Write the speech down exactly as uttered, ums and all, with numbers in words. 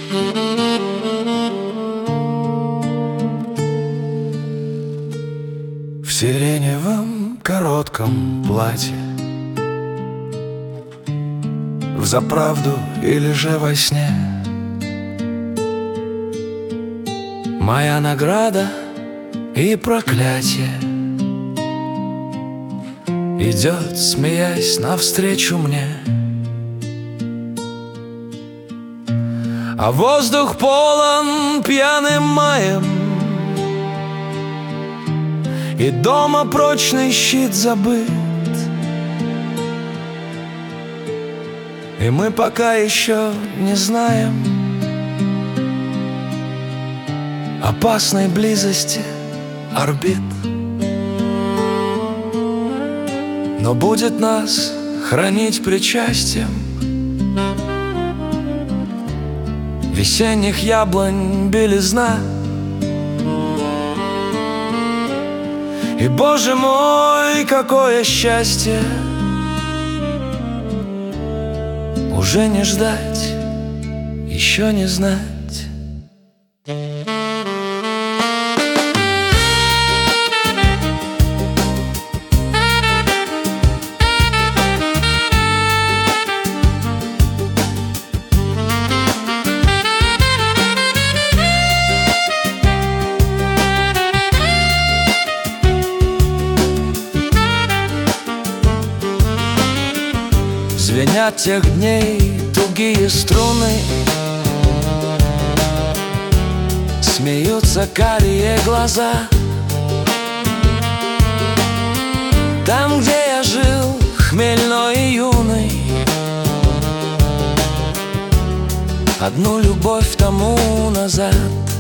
В сиреневом коротком платье, взаправду или же во сне, моя награда и проклятие идет, смеясь, навстречу мне. А воздух полон пьяным маем, и дома прочный щит забыт, и мы пока еще не знаем опасной близости орбит. Но будет нас хранить причастием весенних яблонь белизна. И, Боже мой, какое счастье уже не ждать, еще не знать. Звенят тех дней тугие струны, смеются карие глаза. Там, где я жил, хмельной и юный, одну любовь тому назад.